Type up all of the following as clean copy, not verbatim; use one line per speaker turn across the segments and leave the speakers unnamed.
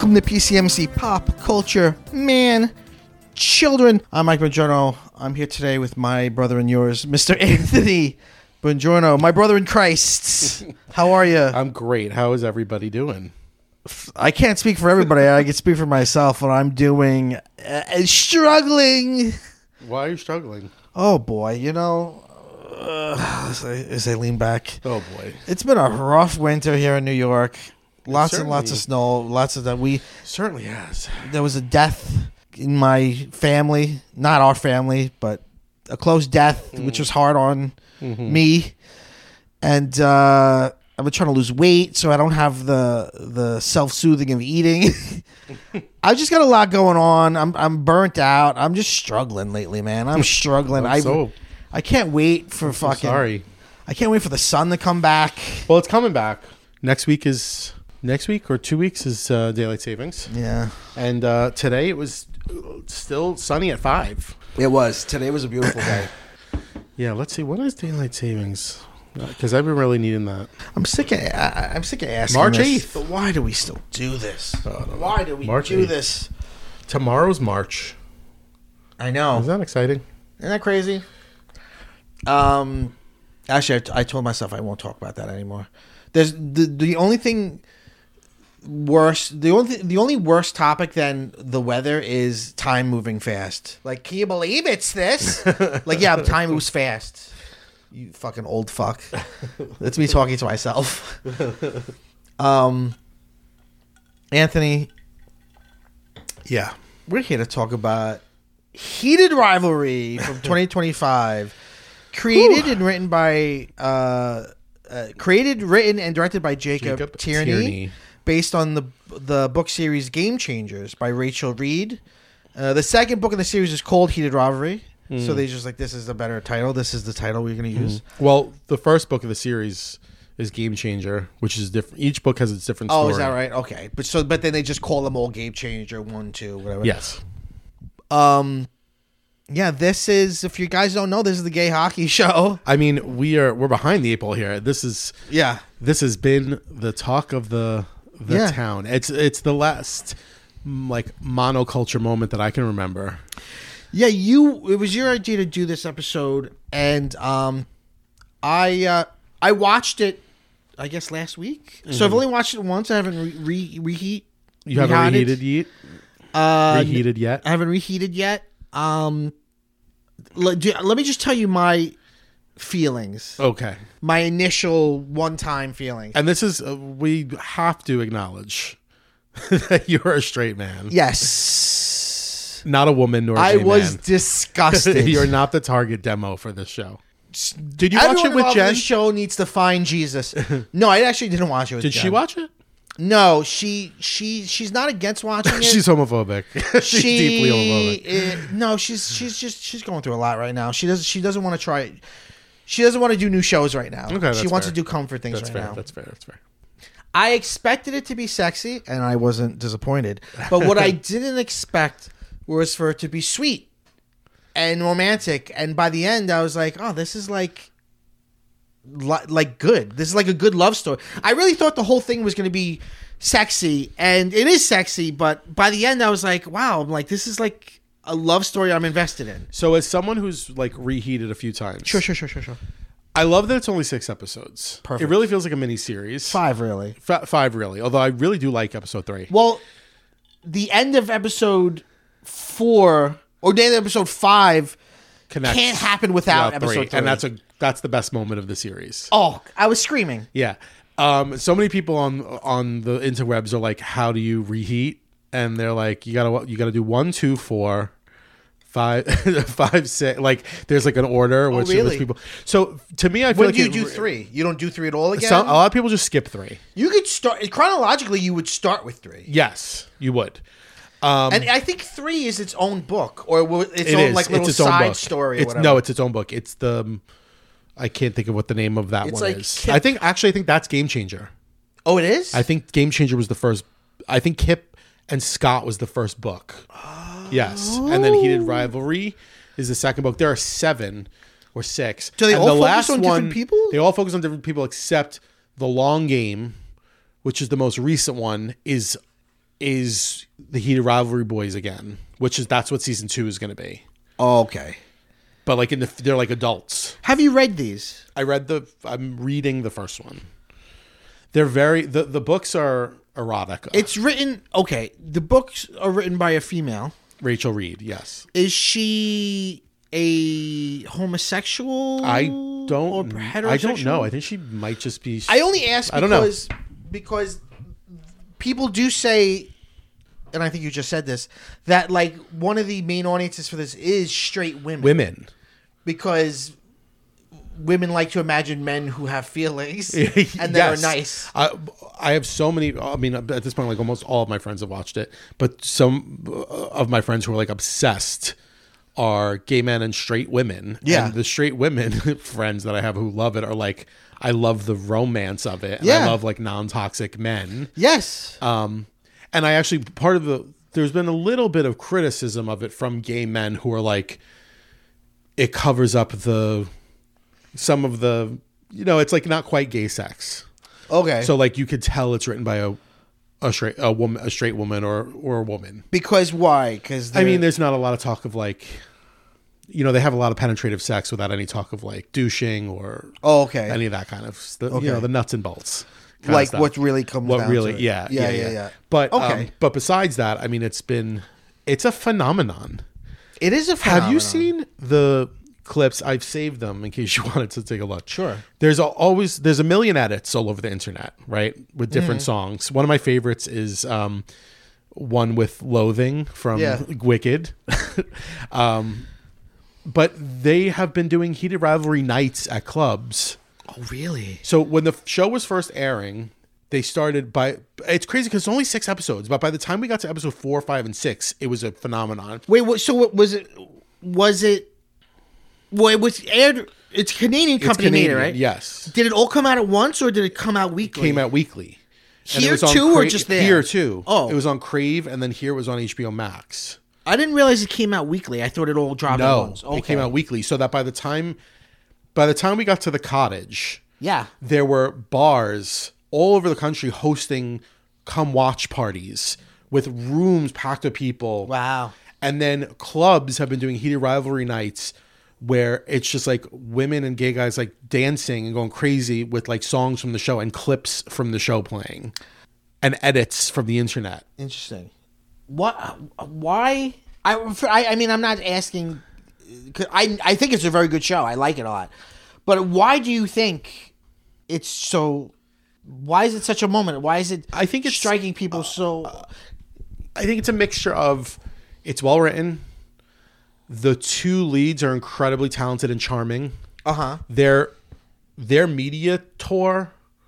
Welcome to PCMC Pop Culture Man Children. I'm Mike Bongiorno. I'm here today with my brother and yours, Mr. Anthony Bongiorno, my brother in Christ. How are you?
I'm great. How is everybody doing?
I can't speak for everybody. I can speak for myself. What I'm doing, struggling.
Why are you struggling?
Oh boy, as I lean back.
Oh boy,
it's been a rough winter here in New York. Lots and lots of snow. Lots of that.
Certainly has.
There was a death in my family, not our family, but a close death, which was hard on me. And I've been trying to lose weight, so I don't have the self-soothing of eating. I've just got a lot going on. I'm burnt out. I'm just struggling lately, man. I'm struggling. I can't wait for I can't wait for the sun to come back.
Well, it's coming back. Next week or 2 weeks is daylight savings.
Yeah.
And today it was still sunny at 5.
It was. Today was a beautiful day.
Yeah, let's see. What is daylight savings? Because I've been really needing that.
I'm sick of asking
March
this,
8th.
but why do we still do this? Why do we do this?
Tomorrow's March.
I know.
Isn't that exciting?
Isn't that crazy? Actually, I told myself I won't talk about that anymore. There's the only thing worse. The only worse topic than the weather is time moving fast. Like, can you believe it's this? Like, yeah, time moves fast. You fucking old fuck. That's me talking to myself. Anthony.
Yeah.
We're here to talk about Heated Rivalry from 2025. Created, written, and directed by Jacob Tierney. Based on the book series Game Changers by Rachel Reed. The second book in the series is called Heated Rivalry. So they just this is a better title. This is the title we're going to use.
Well, the first book of the series is Game Changer, which is different. Each book has its different story.
Oh, is that right? Okay. But then they just call them all Game Changer 1, 2, whatever.
Yes.
Yeah, this is, if you guys don't know, this is the gay hockey show.
I mean, we're behind the 8 ball here. This has been the talk of the town. It's the last monoculture moment that I can remember.
Yeah, it was your idea to do this episode, and I watched it, I guess, last week. So I've only watched it once. I haven't reheat.
You haven't reheated yet? Reheated yet?
I haven't reheated yet. Let me just tell you my feelings.
Okay.
My initial one-time feelings.
And this is, we have to acknowledge that you're a straight man.
Yes.
Not a woman nor a gay man.
I was disgusted.
You're not the target demo for this show. Did you watch it with Jen?
The show needs to find Jesus. No, I actually didn't watch it with Jen.
Did she watch it?
No, she's not against watching it.
She's homophobic. She's deeply homophobic.
No, she's going through a lot right now. She doesn't want to try it. She doesn't want to do new shows right now.
Okay,
she wants to do comfort things now.
That's fair.
I expected it to be sexy, and I wasn't disappointed. But what I didn't expect was for it to be sweet and romantic. And by the end, I was like, oh, this is like good. This is like a good love story. I really thought the whole thing was going to be sexy, and it is sexy, but by the end I was like, wow, this is like a love story I'm invested in.
So as someone who's reheated a few times.
Sure.
I love that it's only 6 episodes.
Perfect.
It really feels like a mini series.
5 really.
5 really. Although I really do like episode 3.
Well, the end of episode 4 or the end of episode 5 can't happen without episode 3.
And that's the best moment of the series.
Oh, I was screaming.
Yeah. So many people on the interwebs are like, how do you reheat? And they're like, you gotta do 1, 2, 4, 5, 5, 6. There's an order which people. So to me, I feel
when do you do 3? You don't do 3 at all again?
A lot of people just skip 3.
You could start chronologically. You would start with 3.
Yes, you would.
And I think 3 is its own book, or its own little side story. Or whatever.
No, it's its own book. It's I can't think of what the name of that one is. I think that's Game Changer.
Oh, it is?
I think Game Changer was the first. I think Kip and Scott was the first book. Oh. Yes. And then Heated Rivalry is the second book. There are 7 or 6.
Do they all focus on different people?
They all focus on different people except The Long Game, which is the most recent one, is is the Heated Rivalry Boys again, that's what season 2 is going to be.
Oh, okay.
But like they're like adults.
Have you read these?
I'm reading the first one. They're the books are erotic.
It's written, okay, the books are written by a female.
Rachel Reed, yes.
Is she a homosexual?
I don't know. I think she might just be.
I only ask
I don't know.
Because people do say, and I think you just said this, that like one of the main audiences for this is straight women. Because women like to imagine men who have feelings and that are nice.
I have so many. I mean, at this point, like almost all of my friends have watched it, but some of my friends who are like obsessed are gay men and straight women.
Yeah.
And the straight women friends that I have who love it are like, I love the romance of it. And
Yeah.
I love like non-toxic men.
Yes.
And I actually, there's been a little bit of criticism of it from gay men who are like, it covers up some of the, it's like not quite gay sex.
Okay.
So like you could tell it's written by a straight woman or a woman.
Because why? Because
I mean, there's not a lot of talk of like, they have a lot of penetrative sex without any talk of like douching or any of that kind of stuff. The nuts and bolts.
Like what really comes down to it.
Yeah. But but besides that, I mean, it's a phenomenon.
It is a phenomenon.
Have you seen the clips? I've saved them in case you wanted to take a look.
Sure.
There's a million edits all over the internet, right? With different songs. One of my favorites is one with Loathing from Wicked. But they have been doing Heated Rivalry nights at clubs.
Oh, really?
So when the show was first airing, they started it's crazy because it's only 6 episodes, but by the time we got to episode 4, 5, and 6, it was a phenomenon.
Wait, so what was it? Well, it was aired. It's a Canadian company made it, right?
Yes.
Did it all come out at once, or did it come out weekly?
It came out weekly.
Here too, or just there?
Here too.
Oh,
it was on Crave, and then here was on HBO Max.
I didn't realize it came out weekly. I thought it all dropped at once.
No, it came out weekly. So that by the time we got to the cottage, there were bars all over the country hosting come watch parties with rooms packed with people.
Wow.
And then clubs have been doing Heated Rivalry nights where it's just like women and gay guys like dancing and going crazy with like songs from the show and clips from the show playing and edits from the internet.
Interesting. What? Why? I mean, I'm not asking. I think it's a very good show. I like it a lot. But why do you think it's so? Why is it such a moment? Why is it?
I think it's
striking people so.
I think it's a mixture of it's well written. The 2 leads are incredibly talented and charming. Their media tour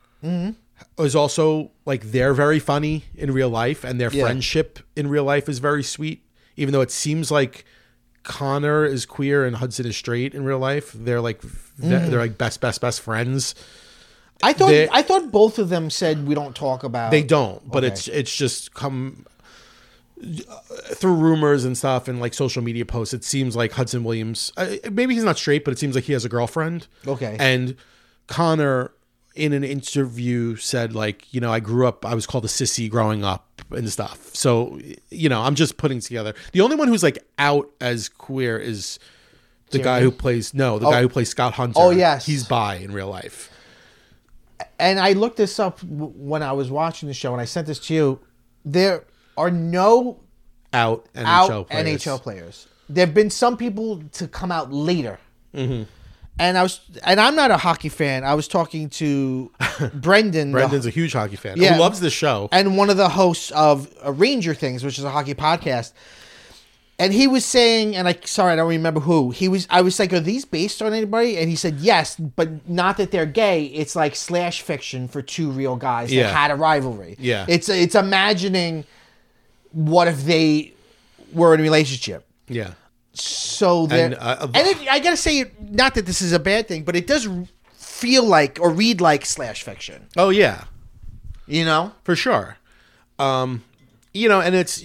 is also like they're very funny in real life, and their friendship in real life is very sweet. Even though it seems like Connor is queer and Hudson is straight in real life, they're like they're like best friends.
I thought both of them said we don't talk about.
They don't, but it's just come through rumors and stuff and like social media posts. It seems like Hudson Williams, maybe he's not straight, but it seems like he has a girlfriend.
Okay.
And Connor in an interview said like, I grew up, I was called a sissy growing up and stuff. So, I'm just putting together. The only one who's like out as queer is the guy who plays, guy who plays Scott Hunter.
Oh, yes.
He's bi in real life.
And I looked this up when I was watching the show, and I sent this to you. There are no
out NHL
players. There have been some people to come out later.
Mm-hmm.
And I'm not a hockey fan. I was talking to Brendan.
Brendan's a huge hockey fan. Who loves this show.
And one of the hosts of Ranger Things, which is a hockey podcast. And he was saying, and I don't remember who. I was like, are these based on anybody? And he said, yes, but not that they're gay. It's like slash fiction for 2 real guys that had a rivalry.
Yeah.
It's imagining what if they were in a relationship.
Yeah.
So I gotta say, not that this is a bad thing, but it does feel like or read like slash fiction.
Oh yeah,
for
sure. And it's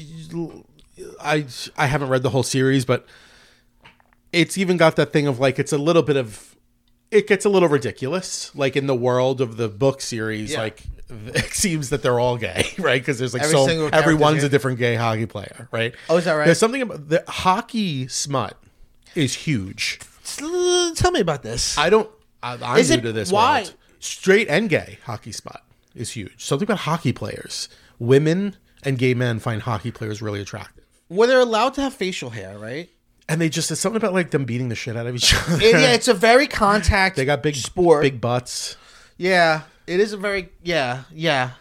I haven't read the whole series, but it's even got that thing of like it gets a little ridiculous, like in the world of the book series, like it seems that they're all gay, right? Because there's like
Every single character's
everyone's
gay?
a different gay hockey player, right?
Oh, is that right?
There's something about the hockey smut is huge.
Tell me about this.
I'm
Is
new
it-
to this.
why?
World. Straight and gay hockey smut is huge. Something about hockey players. Women and gay men find hockey players really attractive.
Well, they're allowed to have facial hair, right?
And it's something about like them beating the shit out of each other.
Yeah, it's a very contact.
They got big
sport.
big butts.
Yeah, it is a very yeah.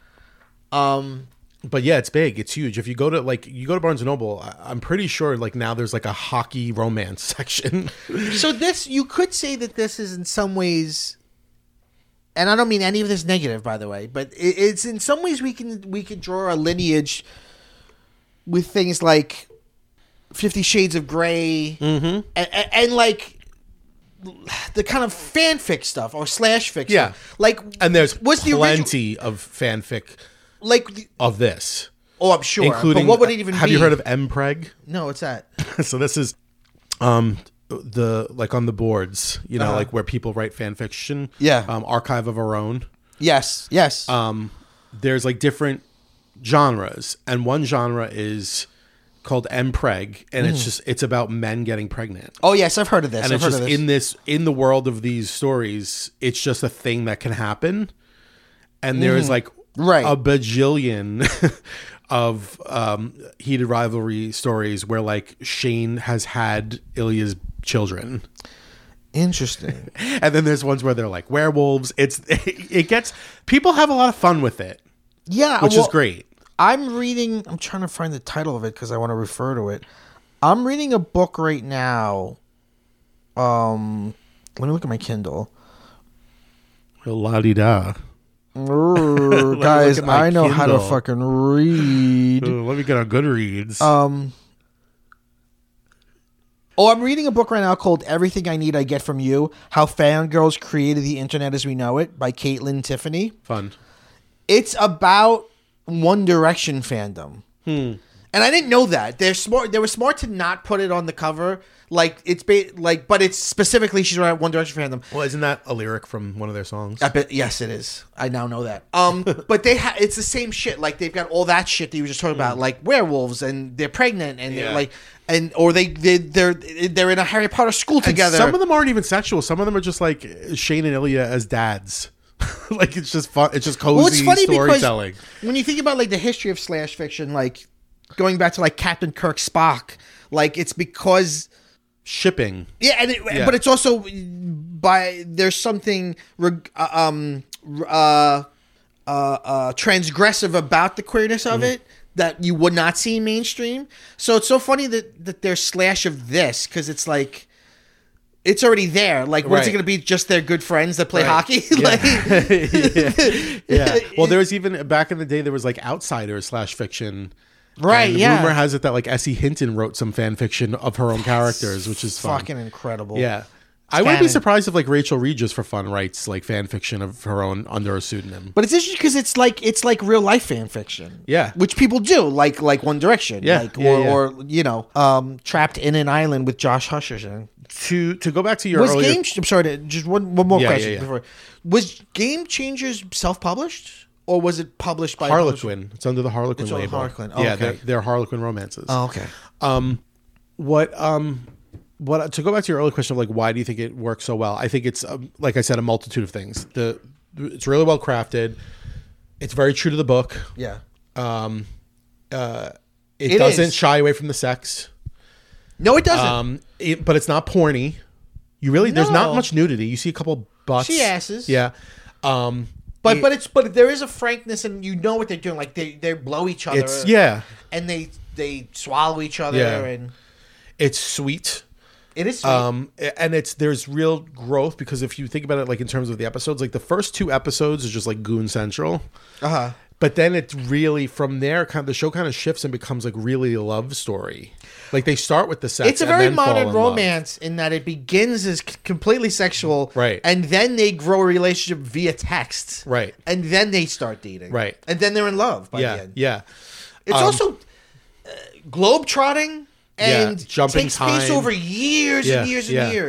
But yeah, it's big. It's huge. If you go to Barnes and Noble, I'm pretty sure like now there's like a hockey romance section.
So this, you could say that this is in some ways, and I don't mean any of this negative, by the way, but it's in some ways we can draw a lineage with things like 50 Shades of Grey and like the kind of fanfic stuff or slash fic
Yeah.
stuff. Like,
And there's
what's the original?
plenty of fanfic
Like,
of this.
oh, I'm sure.
Including,
but what would it even
have
be?
you heard of Mpreg?
No, what's that?
So this is the like on the boards, like where people write fan fiction.
Yeah.
Archive of Our Own.
Yes.
There's like different genres, and one genre is called Mpreg, and it's about men getting pregnant.
Oh, yes, I've heard of this.
And
I've
it's
heard
just
of this.
in the world of these stories, it's just a thing that can happen. And there is like
Right.
a bajillion of heated rivalry stories where like Shane has had Ilya's children.
Interesting.
And then there's ones where they're like werewolves. It gets people have a lot of fun with it,
Yeah,
which is great.
I'm trying to find the title of it because I want to refer to it. I'm reading a book right now. Let me look at my Kindle.
La-di-da.
Guys,
at my
I know how to
Kindle.
fucking read.
Ooh, let me get on Goodreads.
I'm reading a book right now called Everything I Need I Get From You, How Fangirls Created the Internet as We Know It by Caitlin Tiffany.
Fun.
It's about One Direction fandom. And I didn't know that. They're smart. They were smart to not put it on the cover. Like but it's specifically she's about One Direction fandom.
Well, isn't that a lyric from one of their songs?
I bet yes, it is. I now know that. But it's the same shit. Like they've got all that shit that you were just talking about, like werewolves and they're pregnant and they're like or they're in a Harry Potter school together.
And some of them aren't even sexual. Some of them are just like Shane and Ilya as dads. Like it's just fun. It's just cozy
Well, it's funny
storytelling.
because when you think about like the history of slash fiction, like going back to like Captain Kirk Spock, like it's because
Shipping.
yeah, but it's also there's something transgressive about the queerness of it that you would not see mainstream. So it's so funny that there's slash of this because it's like it's already there. Like, what's it
Right.
going to be? Just their good friends that play hockey?
Yeah. Well, there was even back in the day there was like Outsiders / fiction.
Right,
And
yeah.
Rumor has it that like Essie Hinton wrote some fan fiction of her own characters, which is fun.
Fucking incredible.
Yeah. I wouldn't be
canon.
surprised if like Rachel Reed just for fun writes like fan fiction of her own under a pseudonym.
But it's interesting because it's like real life fan fiction.
Yeah.
Which people do, like One Direction.
Yeah,
Like,
yeah,
or Trapped in an Island with Josh Hutcherson.
To go back to your
Was
earlier,
I'm sorry, just one more
Yeah,
question
yeah.
before. Was Game Changers self-published or was it published by a publisher?
Harlequin. It's under the Harlequin
It's on
label.
Harlequin. Oh,
yeah,
okay.
they're Harlequin romances.
Oh, okay.
What to go back to your earlier question of like why do you think it works so well? I think it's like I said, a multitude of things. It's really well crafted. It's very true to the book.
Yeah.
It doesn't
is.
shy away from the sex.
No, it doesn't.
But it's not porny. There's not
No.
much nudity. You see a couple butts.
See asses.
Yeah.
But there is a frankness and you know what they're doing. Like they blow each other.
It's yeah.
And they swallow each other
Yeah.
and
It's sweet.
it is sweet.
And there's real growth because if you think about it like in terms of the episodes, like the first 2 episodes is just like Goon Central.
Uh-huh.
But then it's really from there the show kind of shifts and becomes like really a love story. Like they start with the sex.
It's a
and
very
then fall
modern
in love.
romance in that it begins as completely sexual,
Right.
And then they grow a relationship via text,
Right.
And then they start dating,
Right.
And then they're in love by the
Yeah.
end.
Yeah.
It's also globe trotting and
jumping
takes place
time.
over years
Yeah,
and years
yeah.
and years.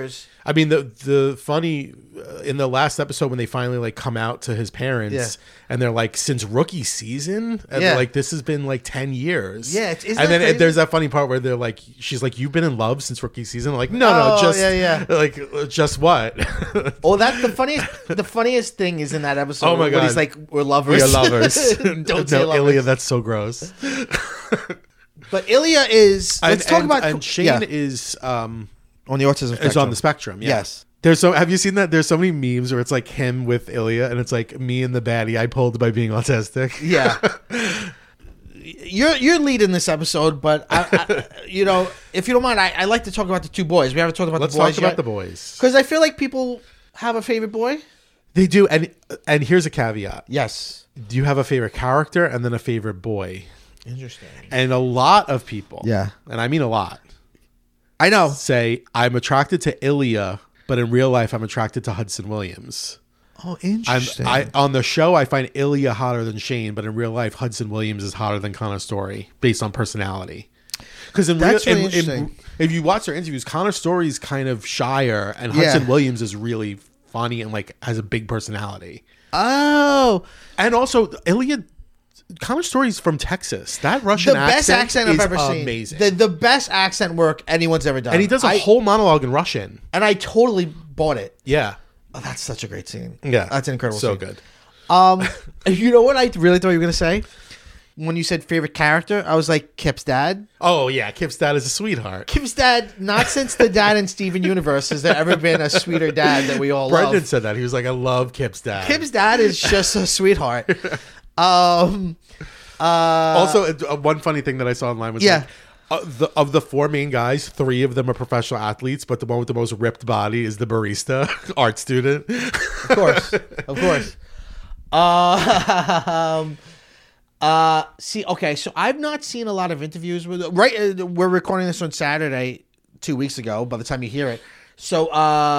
I mean, the funny in the last episode when they finally like come out to his parents and they're like, since rookie season, and they're like, this has been like 10 years.
Yeah,
and then there's that funny part where they're like, she's like, you've been in love since rookie season. I'm like, no, just like just what?
Oh, that's the funniest thing is in that episode.
Oh my god,
he's like, we're lovers.
We're lovers.
Don't say lovers.
Ilya, that's so gross.
But Ilya is. Let's talk about.
And Shane is
on the autism spectrum.
is on the spectrum. Yeah.
Yes.
There's so. Have you seen that? There's so many memes where it's like him with Ilya, and it's like me and the baddie I pulled by being autistic.
Yeah. You're leading this episode, but I, if you don't mind, I like to talk about the two boys. We haven't talked about
Let's
the boys
talk about the boys
because I feel like people have a favorite boy.
They do, and here's a caveat.
Yes.
Do you have a favorite character and then a favorite boy?
Interesting.
And a lot of people,
yeah,
and I mean a lot,
I know,
say I'm attracted to Ilya, but in real life I'm attracted to Hudson Williams.
Oh, interesting.
On the show, I find Ilya hotter than Shane, but in real life, Hudson Williams is hotter than Connor Story based on personality. Because if you watch their interviews, Connor Story's kind of shyer, and Hudson Williams is really funny and like has a big personality.
Oh,
and also Ilya. Connor Story's from Texas. That Russian accent,
the best accent I've ever seen.
Amazing.
The best accent work anyone's ever done.
And he does a whole monologue in Russian.
And I totally bought it.
Yeah.
Oh, that's such a great scene.
Yeah.
That's an incredible
scene.
So
good.
You know what I really thought you were going to say? When you said favorite character, I was like, Kip's dad.
Oh, yeah. Kip's dad is a sweetheart.
Kip's dad, not since the Dad in Steven universe has there ever been a sweeter dad that we all love.
Brendan said that. He was like, I love Kip's dad.
Kip's dad is just a sweetheart.
Also, one funny thing that I saw online was like, of the four main guys, 3 of them are professional athletes, but the one with the most ripped body is the barista art student.
Of course. Okay, so I've not seen a lot of interviews with. We're recording this on Saturday, 2 weeks ago. By the time you hear it, so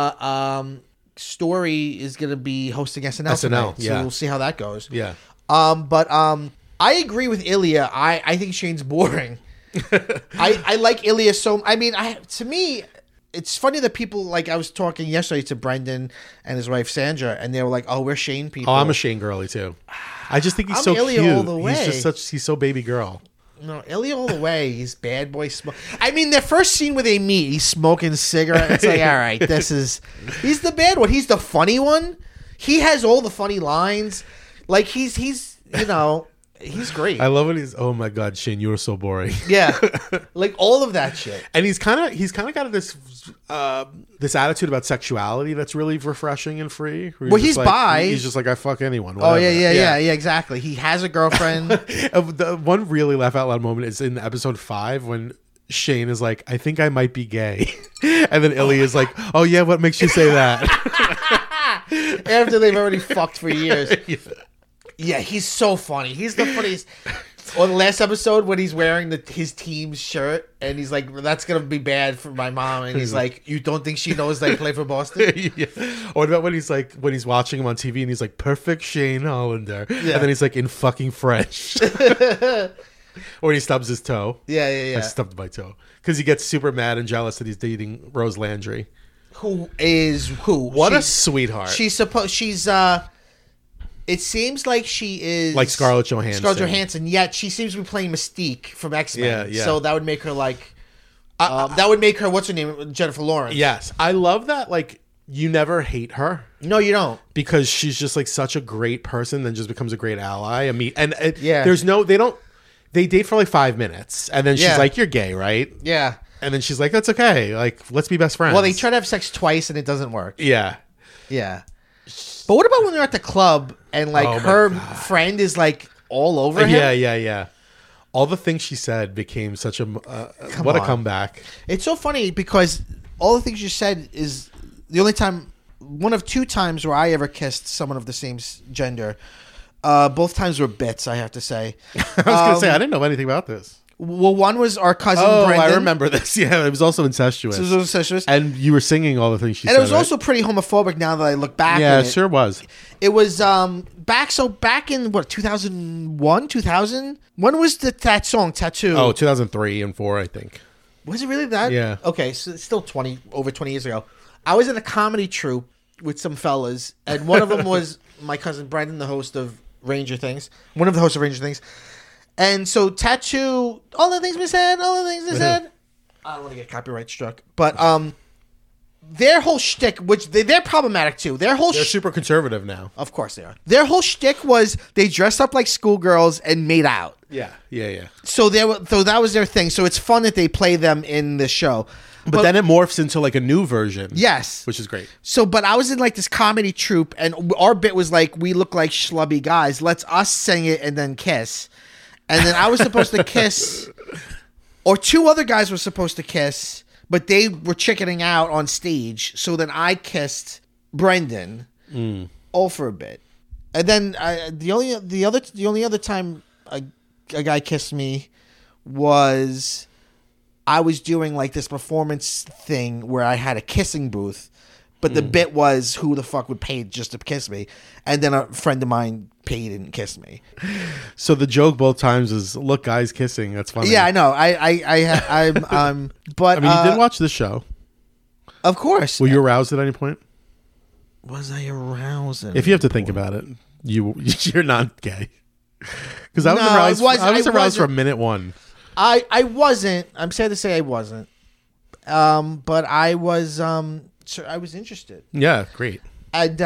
Story is going to be hosting SNL tonight,
yeah.
so we'll see how that goes.
Yeah.
I agree with Ilya. I think Shane's boring. I like Ilya so. I mean, to me, it's funny that people like. I was talking yesterday to Brendan and his wife Sandra, and they were like, "Oh, we're Shane people."
Oh, I'm a Shane girly too. I just think he's so
Ilya
cute.
All the way.
He's so baby girl.
No, Ilya all the way. He's bad boy. I mean, their first scene where they meet, he's smoking a cigarette. It's like, all right, he's the bad one. He's the funny one. He has all the funny lines. Like he's great.
I love when oh my God, Shane, you are so boring.
Yeah, like all of that shit.
And he's kind of got this attitude about sexuality that's really refreshing and free.
Well, he's bi.
He's just like, I fuck anyone.
Whatever. Oh
yeah,
exactly. He has a girlfriend.
The one really laugh out loud moment is in episode 5 when Shane is like, I think I might be gay, and then Ilya is like, oh yeah, what makes you say that?
After they've already fucked for years. Yeah, he's so funny. He's the funniest. On the last episode, when he's wearing his team's shirt, and he's like, "That's gonna be bad for my mom," and he's like, "You don't think she knows that I play for Boston?"
Yeah. Or about when he's watching him on TV, and he's like, "Perfect Shane Hollander," and then he's like, "In fucking French," or he stubs his toe.
Yeah.
I stubbed my toe because he gets super mad and jealous that he's dating Rose Landry.
Who?
What a sweetheart.
She's it seems like she is
like Scarlett Johansson.
Yet she seems to be playing Mystique from X-Men.
Yeah.
So that would make her like that would make her, what's her name, Jennifer Lawrence.
Yes, I love that. Like, you never hate her.
No, you don't,
because she's just like such a great person, then just becomes a great ally. They date for like 5 minutes, and then she's like, "You're gay, right?"
Yeah,
and then she's like, "That's okay. Like, let's be best friends."
Well, they try to have sex twice, and it doesn't work.
Yeah.
But what about when they're at the club and like her friend is like all over him?
Yeah. All the things she said became such a a comeback.
It's so funny because all the things you said is the only time, one of 2 times where I ever kissed someone of the same gender. Both times were bits, I have to say.
I was going to say, I didn't know anything about this.
Well, one was our cousin Brendan.
I remember this. Yeah, it was also incestuous.
So it was incestuous.
And you were singing all the things she said,
and it was also pretty homophobic now that I look back
at
it.
Yeah, it sure was.
It was back in, what, 2001, 2000? When was that song, Tattoo?
Oh, 2003 and 4, I think.
Was it really that?
Yeah.
Okay, so it's still over 20 years ago. I was in a comedy troupe with some fellas, and one of them was my cousin Brendan, the host of Ranger Things. One of the hosts of Ranger Things. And so Tattoo, all the things we said. I don't want to get copyright struck, but their whole shtick, which they're problematic too.
They're super conservative now.
Of course they are. Their whole shtick was they dressed up like schoolgirls and made out.
Yeah.
So that was their thing. So it's fun that they play them in the show.
But then it morphs into like a new version.
Yes.
Which is great.
So, but I was in like this comedy troupe, and our bit was like, we look like schlubby guys. Let's us sing it and then kiss. And then I was supposed to kiss, or two other guys were supposed to kiss, but they were chickening out on stage. So then I kissed Brendan all for a bit. And then the only other time a guy kissed me was I was doing like this performance thing where I had a kissing booth, but the bit was who the fuck would pay just to kiss me, and then a friend of mine paid and kissed me.
So the joke both times is, look, guys kissing. That's funny.
Yeah, I know. I'm but
I mean, you did watch the show.
Of course.
Were you aroused at any point?
Was I aroused?
If you have to think about it, you're not gay. Because I was
No,
aroused. I was aroused
wasn't.
from minute one.
I wasn't. I'm sad to say I wasn't. But I was. I was interested.
Yeah, great.
And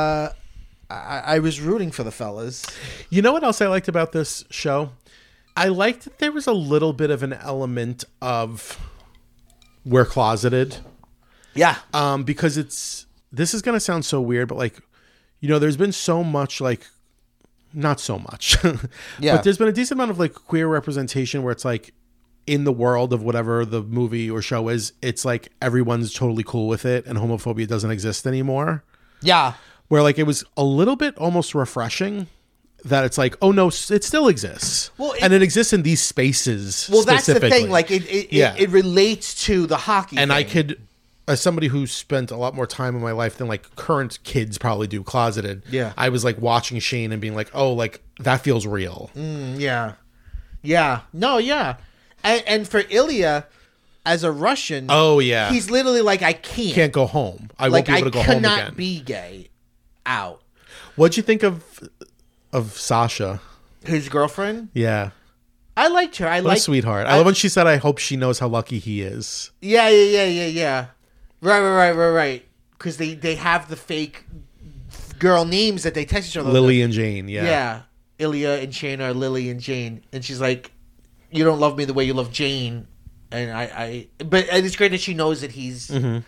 I was rooting for the fellas.
You know what else I liked about this show? I liked that there was a little bit of an element of we're closeted.
Yeah.
Because this is going to sound so weird, but like, there's been so much like, not so much,
Yeah.
but there's been a decent amount of like queer representation where it's like in the world of whatever the movie or show is, it's like everyone's totally cool with it and homophobia doesn't exist anymore.
Yeah.
Where like it was a little bit almost refreshing that it's like, oh no, it still exists.
Well,
and it exists in these spaces.
Well, that's the
specifically.
thing. Like it relates to the hockey.
And
thing.
I could, as somebody who spent a lot more time in my life than like current kids probably do closeted.
Yeah.
I was like watching Shane and being like, oh, like that feels real.
Yeah. Yeah. No. Yeah. And for Ilya, as a Russian,
Oh yeah.
he's literally like, I can't
go home. I
like
won't be able to go home
cannot
again.
be gay. Out.
What'd you think of Sasha?
His girlfriend.
Yeah.
I liked her.
What a sweetheart. I love when she said, I hope she knows how lucky he is.
Yeah. Right. Because they have the fake girl names that they text each other.
Lily and Jane, yeah.
Yeah. Ilya and Shane are Lily and Jane. And she's like, you don't love me the way you love Jane. And but it's great that she knows that he's,
Mm-hmm.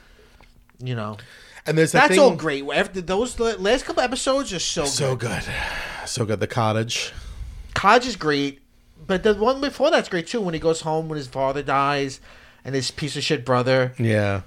And there's
that's all great. After those last couple episodes are
so good. So good. The Cottage.
Cottage is great. But the one before that's great too, when he goes home when his father dies and his piece of shit brother.
Yeah.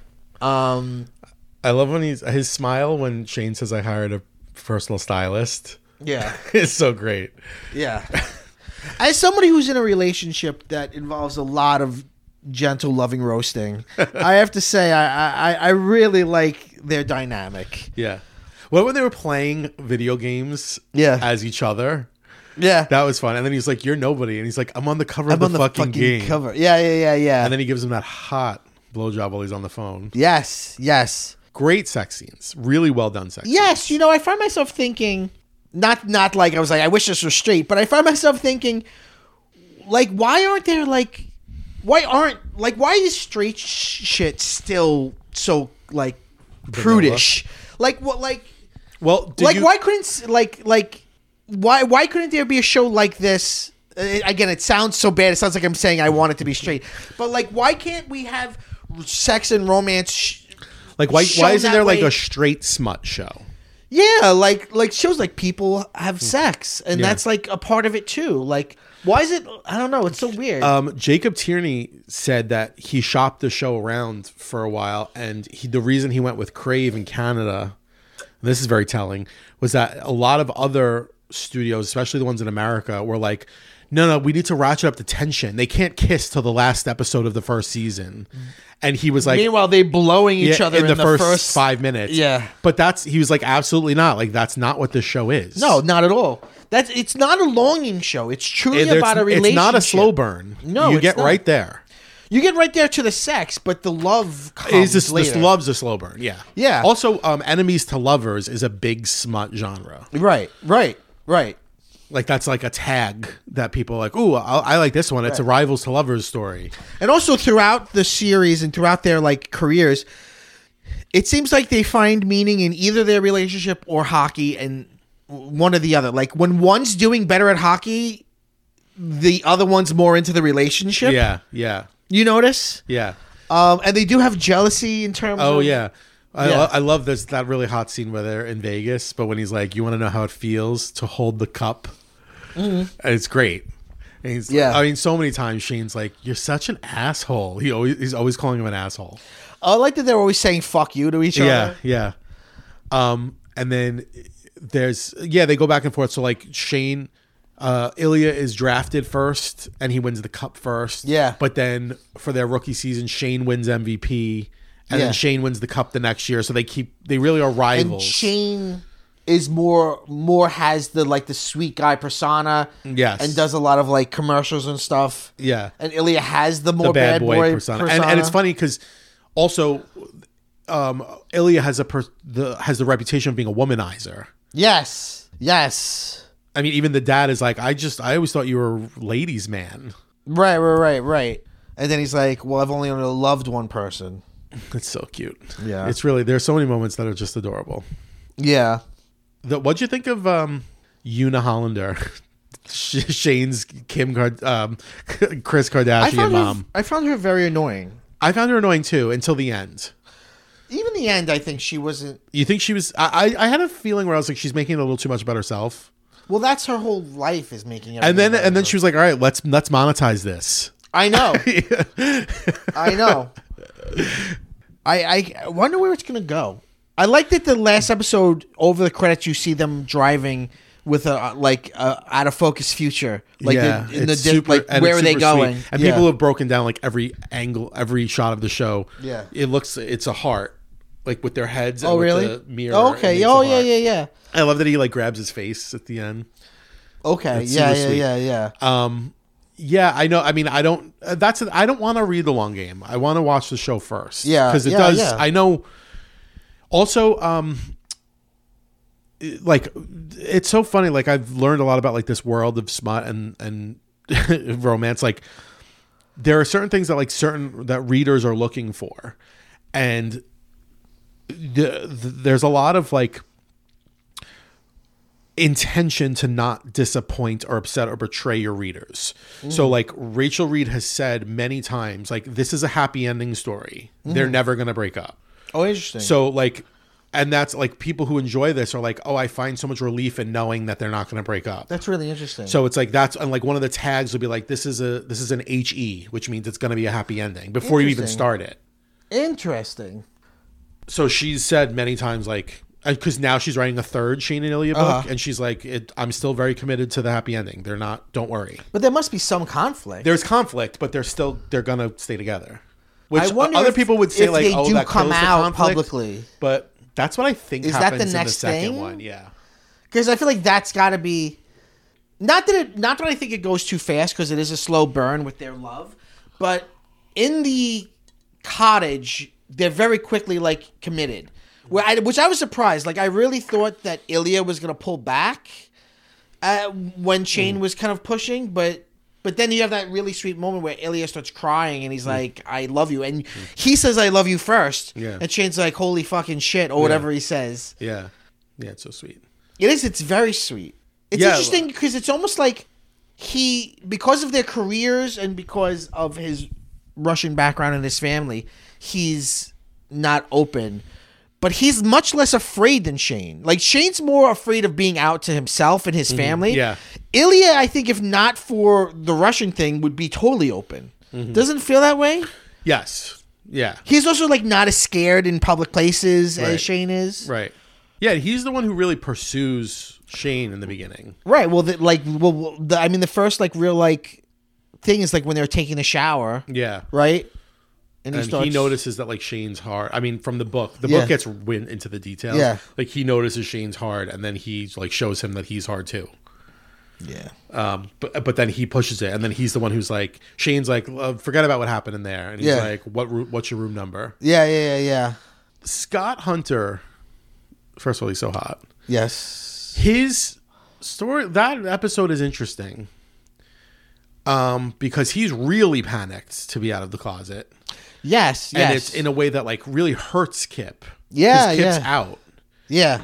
I love when his smile when Shane says I hired a personal stylist.
Yeah.
It's so great.
Yeah. As somebody who's in a relationship that involves a lot of gentle, loving roasting, I have to say I really like their dynamic.
Yeah. What when they were playing video games as each other?
Yeah.
That was fun. And then he's like, you're nobody. And he's like, I'm on the cover of the fucking game.
Cover. Yeah.
And then he gives him that hot blowjob while he's on the phone.
Yes.
Great sex scenes. Really well done sex
Yes.
scenes.
I find myself thinking, not like I was like, I wish this was straight, but I find myself thinking, like, why is straight shit still so, like, prudish? Like, what, like,
well,
why couldn't there be a show like this? Again, it sounds so bad. It sounds like I'm saying I want it to be straight. But, like, why can't we have sex and romance
like, why isn't there, like, a straight smut show?
Yeah, like shows like people have sex, and that's, like, a part of it, too. Like, why is it... I don't know. It's so weird.
Jacob Tierney said that he shopped the show around for a while, and the reason he went with Crave in Canada, this is very telling, was that a lot of other studios, especially the ones in America, were like, no, we need to ratchet up the tension. They can't kiss till the last episode of the first season. And he was like...
Meanwhile, they blowing each other in the
first 5 minutes.
Yeah.
But he was like, absolutely not. Like, that's not what this show is.
No, not at all. It's not a longing show. It's truly about a relationship.
It's not a slow burn.
No,
you
it's
get
not.
right there.
You get right there to the sex, but the love comes
This
later.
love's a slow burn. Yeah.
Yeah.
Also, enemies to lovers is a big smut genre.
Right.
Like that's like a tag that people are like, ooh, I like this one. It's a rivals to lovers story.
And also throughout the series and throughout their like careers, it seems like they find meaning in either their relationship or hockey, and one or the other. Like when one's doing better at hockey, the other one's more into the relationship.
Yeah.
You notice?
Yeah.
And they do have jealousy in terms of...
Oh, yeah.
Yeah.
I love this that really hot scene where they're in Vegas, but when he's like, you want to know how it feels to hold the cup? And it's great. And he's, I mean, so many times Shane's like, you're such an asshole. He's always calling him an asshole.
I like that they're always saying fuck you to each other.
Yeah. And then they go back and forth. So like Shane, Ilya is drafted first and he wins the cup first.
Yeah.
But then for their rookie season, Shane wins MVP and then Shane wins the cup the next year. So they really are rivals.
And Shane is more has the like the sweet guy persona.
Yes.
And does a lot of like commercials and stuff.
Yeah.
And Ilya has the more
The bad boy persona. And it's funny because also Ilya has has the reputation of being a womanizer.
Yes.
I mean, even the dad is like, I always thought you were a ladies' man.
Right. And then he's like, well, I've only loved one person.
It's so cute.
Yeah.
It's really, there's so many moments that are just adorable.
Yeah.
What'd you think of Una Hollander? Shane's Kris Kardashian mom.
I found her very annoying.
I found her annoying too until the end.
Even the end, I think she wasn't...
You think she was... I had a feeling where I was like, she's making it a little too much about herself.
Well, that's her whole life is making it.
And then she was like, all right, let's monetize this.
I know. I know. I wonder where it's going to go. I like that the last episode, over the credits, you see them driving with a out of focus future. Like where are they going?
Sweet. And people have broken down like every angle, every shot of the show.
Yeah.
It's a heart. Like with their heads.
Oh,
and
really?
With the mirror.
Oh, okay. Oh, yeah.
I love that he like grabs his face at the end.
Okay.
It's
Yeah.
Yeah, I know. I mean, I don't want to read the long game. I want to watch the show first.
Yeah.
Because it does. Yeah. I know. Also, like, it's so funny. Like, I've learned a lot about like this world of smut and romance. Like, there are certain things that readers are looking for, and there's a lot of like intention to not disappoint or upset or betray your readers. So like Rachel Reed has said many times, like, this is a happy ending story. They're never going to break up.
Oh, interesting.
So like, and that's like, people who enjoy this are like, oh, I find so much relief in knowing that they're not going to break up.
That's really interesting.
So it's like, and like one of the tags will be like, this is an HE, which means it's going to be a happy ending before you even start it.
Interesting.
So she's said many times, like, because now she's writing a third Shane and Ilya book, and she's like, I'm still very committed to the happy ending. They're not, don't worry.
But there must be some conflict.
There's conflict, but they're going to stay together. Which
I wonder
other
if,
people would say,
if
like,
they
oh,
do
that
come
kills the
out
conflict.
publicly.
But that's what I think
Is
happens
that the next
in the second
thing?
one. Yeah.
Because I feel like that's got to be... Not that I think it goes too fast, because it is a slow burn with their love. But in the cottage, they're very quickly, like, committed. Which I was surprised. Like, I really thought that Ilya was going to pull back when Shane was kind of pushing, but then you have that really sweet moment where Ilya starts crying and he's like, I love you. And he says, I love you first.
Yeah.
And Shane's like, holy fucking shit, or whatever he says.
Yeah. Yeah, it's so sweet.
It is. It's very sweet. It's interesting because it's almost like because of their careers and because of his Russian background and his family, he's not open. But he's much less afraid than Shane. Like, Shane's more afraid of being out to himself and his family.
Yeah.
Ilya, I think, if not for the Russian thing, would be totally open. Doesn't it feel that way?
Yes. Yeah.
He's also, like, not as scared in public places as
Right.
Shane is.
Right. Yeah, he's the one who really pursues Shane in the beginning.
Right. Well, the first, like, real, like, thing is, like, when they're taking a shower.
Yeah.
Right?
And he notices that, like, Shane's hard. I mean, from the book. The
Yeah.
book gets into the details.
Yeah.
Like, he notices Shane's hard, and then he, like, shows him that he's hard, too.
Yeah.
But then he pushes it, and then he's the one who's like, Shane's like, forget about what happened in there, and he's like, what's your room number?
Yeah.
Scott Hunter, first of all, he's so hot.
Yes.
His story, that episode is interesting, because he's really panicked to be out of the closet.
Yes.
And it's in a way that like really hurts Kip.
Yeah,
'Cause Kip's out.
Yeah.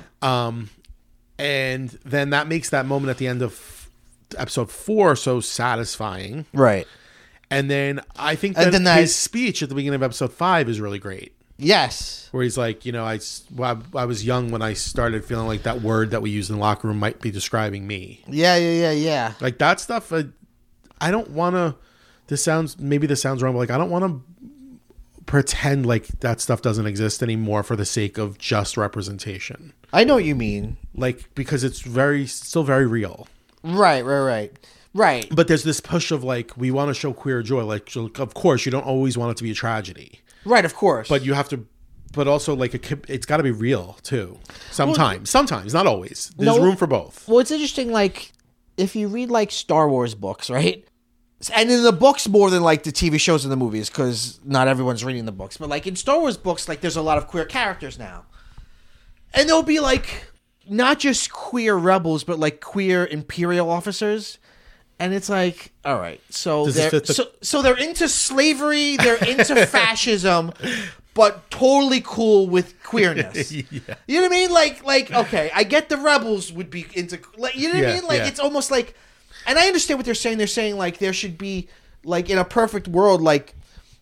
And then that makes that moment at the end of episode 4 so satisfying.
Right.
And then I think
And
that
then
his speech at the beginning of episode 5 is really great.
Yes.
Where he's like, I was young when I started feeling like that word that we use in the locker room might be describing me.
Yeah.
Like that stuff, I don't want to, this sounds wrong, but like I don't want to pretend like that stuff doesn't exist anymore for the sake of just representation.
I know what you mean.
Like, because it's still very real.
Right.
But there's this push of like, we want to show queer joy. Like, of course, you don't always want it to be a tragedy.
Right, of course.
But you have to, but also like it's got to be real too. Sometimes, not always. There's room for both.
Well, it's interesting, like, if you read like Star Wars books, right? And in the books more than like the TV shows and the movies, because not everyone's reading the books. But like in Star Wars books, like there's a lot of queer characters now. And there'll be like not just queer rebels, but like queer Imperial officers. And it's like, all right, so they're into slavery, they're into fascism, but totally cool with queerness. Yeah. You know what I mean? Like, okay, I get the rebels would be into, like, you know what I mean? Like, it's almost like, and I understand what they're saying. They're saying like there should be, like, in a perfect world, like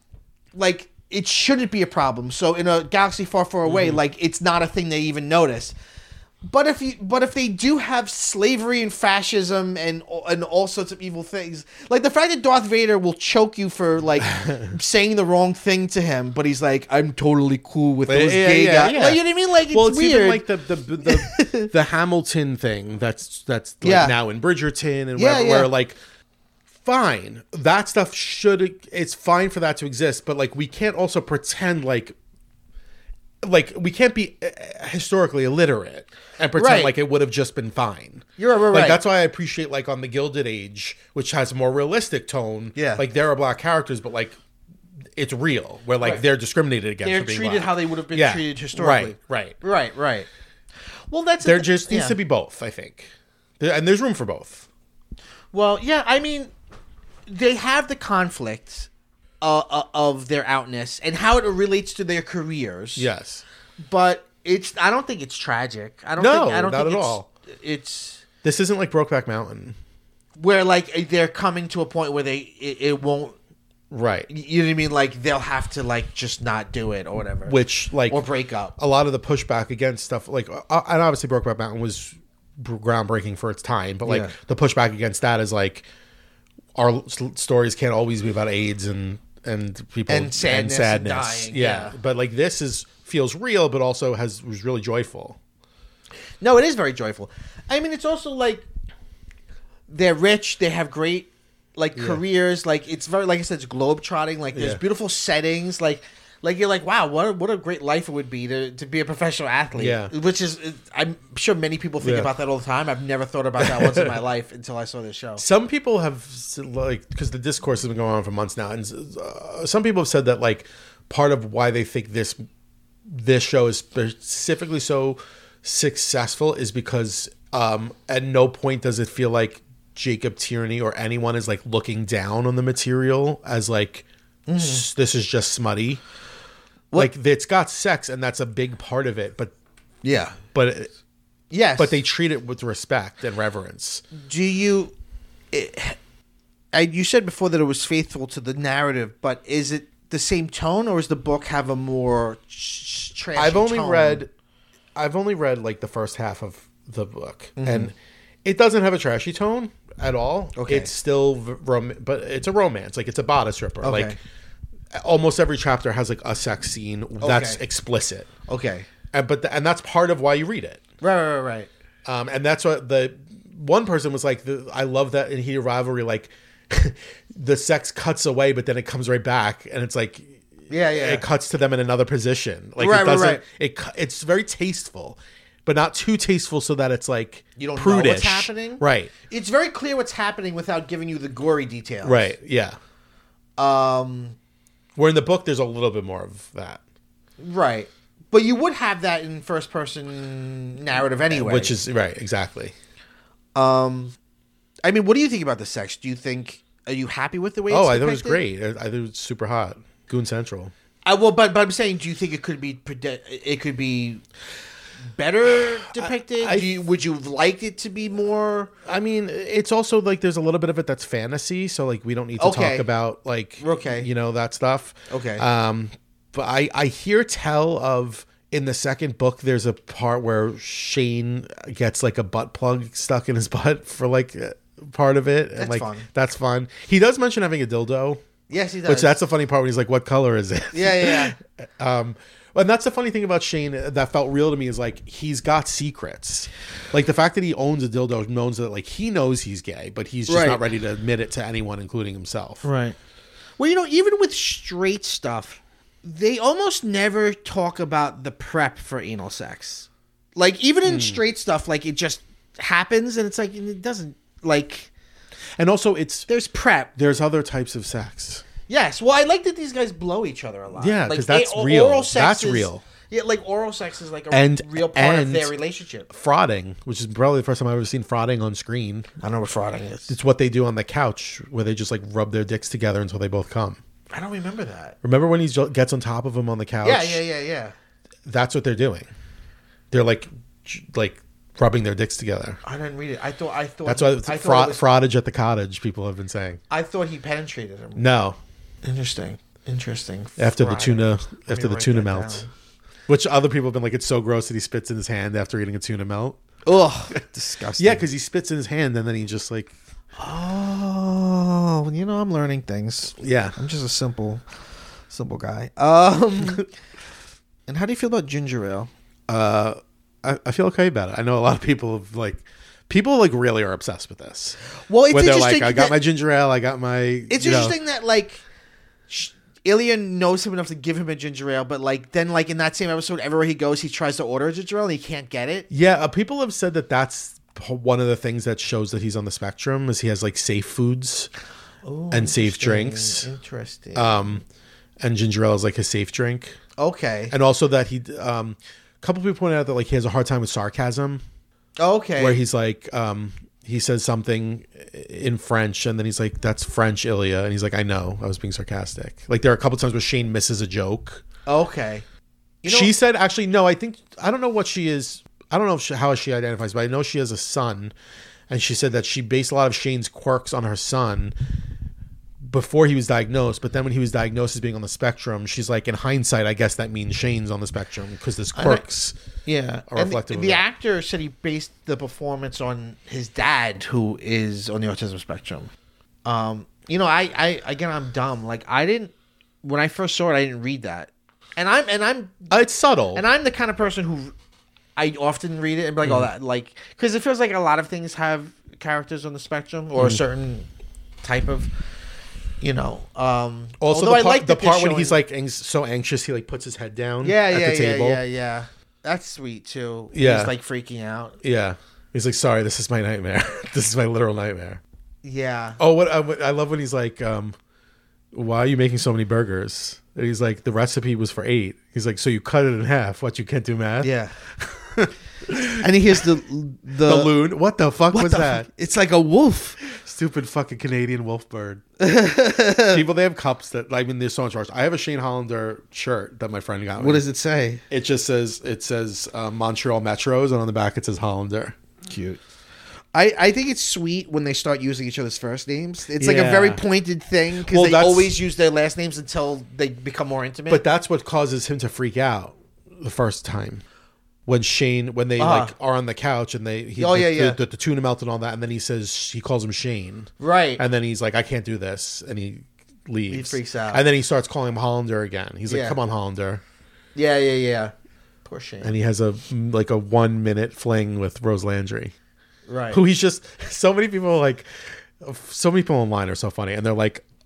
it shouldn't be a problem. So in a galaxy far, far away, like it's not a thing they even notice. But if they do have slavery and fascism and all sorts of evil things, like the fact that Darth Vader will choke you for like saying the wrong thing to him, but he's like, I'm totally cool with those gay guys. Like, you know what I mean? Like, it's weird.
Even like the Hamilton thing that's like now in Bridgerton and where like, fine, that stuff it's fine for that to exist, but like we can't also pretend like we can't be historically illiterate and pretend like it would have just been fine.
You're right.
Like that's why I appreciate like on the Gilded Age, which has a more realistic tone. Yeah, like there are black characters, but like it's real, where like they're discriminated against.
They're
for being
treated
black.
how they would have been treated historically. Right. Well, there
just needs to be both, I think, and there's room for both.
Well, yeah, I mean, they have the conflict of their outness and how it relates to their careers.
Yes,
but I don't think it's tragic. I don't
not
think
at all. This isn't like Brokeback Mountain,
where like they're coming to a point where it won't.
Right.
You know what I mean? Like they'll have to like just not do it or whatever.
Which like
or break up.
A lot of the pushback against stuff like and obviously Brokeback Mountain was groundbreaking for its time, but like the pushback against that is like our stories can't always be about AIDS and people
and sadness. And dying. Yeah.
But like this feels real, but also was really joyful.
No, it is very joyful. I mean, it's also like they're rich. They have great like careers. Like it's very, like I said, it's globetrotting. Like there's beautiful settings. Like you're like, wow, what a great life it would be to be a professional athlete. Yeah. Which is, I'm sure many people think about that all the time. I've never thought about that once in my life until I saw this show.
Some people have, like, because the discourse has been going on for months now, and some people have said that, like, part of why they think this show is specifically so successful is because at no point does it feel like Jacob Tierney or anyone is, like, looking down on the material as, like, this is just smutty. Like it's got sex, and that's a big part of it. But
yes,
but they treat it with respect and reverence.
Do you? You said before that it was faithful to the narrative, but is it the same tone, or does the book have a more trashy
I've only
tone?
read like the first half of the book, and it doesn't have a trashy tone at all.
Okay,
it's still but it's a romance. Like it's a bodice ripper. Okay. Like almost every chapter has like a sex scene that's explicit.
Okay.
And that's part of why you read it.
Right.
And that's what the one person was like, I love that in Heated Rivalry, like the sex cuts away, but then it comes right back. And it's like, it cuts to them in another position. Like it doesn't, it's very tasteful. but not too tasteful so that it's like
You don't know
prudish.
what's happening?
Right.
It's very clear what's happening without giving you the gory details.
Right. Yeah.
Um,
Where in the book there's a little bit more of that.
right. But you would have that in first person narrative anyway.
Which is right, exactly.
I mean, what do you think about the sex? Do you think, are you happy with the way it's
I thought it was
depicted?
great. I thought it was super hot. Goon Central.
But I'm saying, do you think it could be better depicted? Would you have liked it to be more?
I mean, it's also like there's a little bit of it that's fantasy, so like we don't need to talk about like that stuff.
Okay.
But I hear tell of in the second book there's a part where Shane gets like a butt plug stuck in his butt for like part of it.
That's
and like
fun.
That's fun. He does mention having a dildo.
Yes, he does.
Which that's the funny part when he's like, what color is it?
Yeah.
And that's the funny thing about Shane that felt real to me is like he's got secrets. Like the fact that he owns a dildo knows that like he knows he's gay, but he's just not ready to admit it to anyone, including himself.
Right. Well, even with straight stuff, they almost never talk about the prep for anal sex. Like even in straight stuff, like it just happens and it's like it doesn't like.
And also
there's prep.
There's other types of sex.
Yes. Well, I like that these guys blow each other a lot.
Yeah,
like,
because that's real.
Oral sex
That's real.
Yeah, like oral sex is like a real part of their relationship.
Frauding, which is probably the first time I've ever seen frauding on screen.
I don't know what frauding is.
It's what they do on the couch where they just like rub their dicks together until they both come.
I don't remember that.
Remember when he gets on top of him on the couch?
Yeah.
That's what they're doing. They're like rubbing their dicks together.
I didn't read it. I thought
that's why it's fraudage at the cottage. People have been saying.
I thought he penetrated him.
No.
Interesting.
After the tuna melt,
down.
which other people have been like, it's so gross that he spits in his hand after eating a tuna melt.
Ugh, disgusting.
Yeah, because he spits in his hand and then he just like.
Oh, I'm learning things.
Yeah,
I'm just a simple guy. And how do you feel about ginger ale?
I feel okay about it. I know a lot of people have really are obsessed with this.
Well, it's
where they're
interesting.
Like, I got my ginger ale. I got my.
It's interesting that like Ilya knows him enough to give him a ginger ale, but then in that same episode, everywhere he goes, he tries to order a ginger ale and he can't get it.
Yeah, people have said that that's one of the things that shows that he's on the spectrum is he has like safe foods and safe drinks.
Interesting.
And ginger ale is like a safe drink.
Okay.
And also that he, a couple people pointed out that like he has a hard time with sarcasm.
Okay.
Where he's like, he says something in French and then he's like, that's French, Ilya. And he's like, I know, I was being sarcastic. Like there are a couple times where Shane misses a joke.
Okay.
She said, actually, no, I don't know what she is. I don't know how she identifies, but I know she has a son. And she said that she based a lot of Shane's quirks on her son before he was diagnosed. But then when he was diagnosed as being on the spectrum, she's like, in hindsight, I guess that means Shane's on the spectrum because his quirks are reflective of
the
that.
actor said he based the performance on his dad, who is on the autism spectrum. I'm dumb. Like when I first saw it, I didn't read that. And I'm
it's subtle.
And I'm the kind of person who I often read it and be like, oh, that, like, because it feels like a lot of things have characters on the spectrum or a certain type of,
Also, the part when he's like so anxious, he like puts his head down at the table.
Yeah. That's sweet too.
Yeah.
He's like freaking out.
Yeah. He's like, sorry, this is my nightmare. This is my literal nightmare.
Yeah.
Oh, what I love when he's like, why are you making so many burgers? And he's like, the recipe was for 8. He's like, so you cut it in half. What, you can't do math?
Yeah. And he hears the
loon. What the fuck was that?
It's like a wolf.
Stupid fucking Canadian wolf bird. People, they have cups that, they're so much worse. I have a Shane Hollander shirt that my friend got me.
What does it say?
It just says, Montreal Metros, and on the back it says Hollander.
Cute. I think it's sweet when they start using each other's first names. It's like a very pointed thing because they always use their last names until they become more intimate.
But that's what causes him to freak out the first time. When they are on the couch and the tuna melt and all that, and then he calls him Shane,
right?
And then he's like, I can't do this, and he leaves.
He freaks out,
and then he starts calling him Hollander again. He's like, come on, Hollander.
Yeah. Poor Shane.
And he has a 1-minute fling with Rose Landry,
right?
Who he's just so many people online are so funny, and they're like,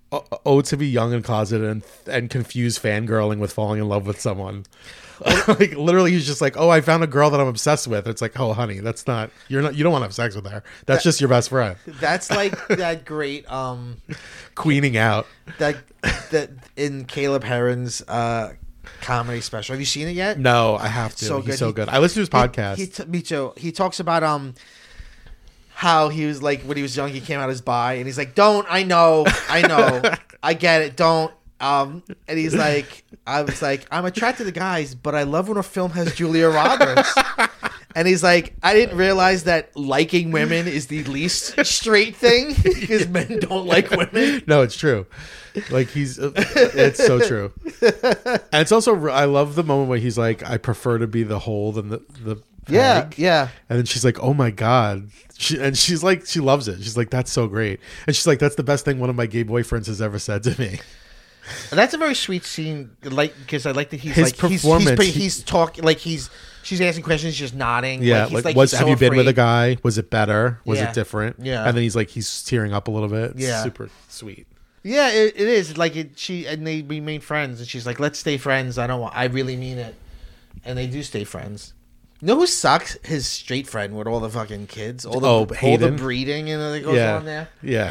to be young and closeted and confuse fangirling with falling in love with someone. Like literally, he's just like, oh, I found a girl that I'm obsessed with. It's like, oh, honey, that's not you don't want to have sex with her. That's just your best friend.
That's like that great
Queening out.
that in Caleb Heron's comedy special. Have you seen it yet?
No, I have to.
So
He's
good.
so good. I listened to his podcast.
Me too. He talks about how he was like when he was young, he came out as bi, and he's like, "Don't, I know, I get it, don't." And he's like, I was like, I'm attracted to guys, but I love when a film has Julia Roberts. And he's like, I didn't realize that liking women is the least straight thing because men don't like women.
No, it's true. Like it's so true. And it's also, I love the moment where he's like, I prefer to be the hole than the peg.
Yeah.
And then she's like, oh my God. She's like, she loves it. She's like, that's so great. And she's like, that's the best thing one of my gay boyfriends has ever said to me.
That's a very sweet scene, like because I like that he's
his
like
performance.
he's talking like she's asking questions, just nodding.
Yeah,
like,
have you been with a guy? Was it better? Was
Yeah.
it different?
Yeah.
And then he's tearing up a little bit. It's
Yeah.
super sweet.
Yeah, it is like it. They remain friends, and she's like, "Let's stay friends. I really mean it," and they do stay friends. You know who sucks? His straight friend with all the fucking kids, all the
Hayden?
breeding and that goes on there.
Yeah.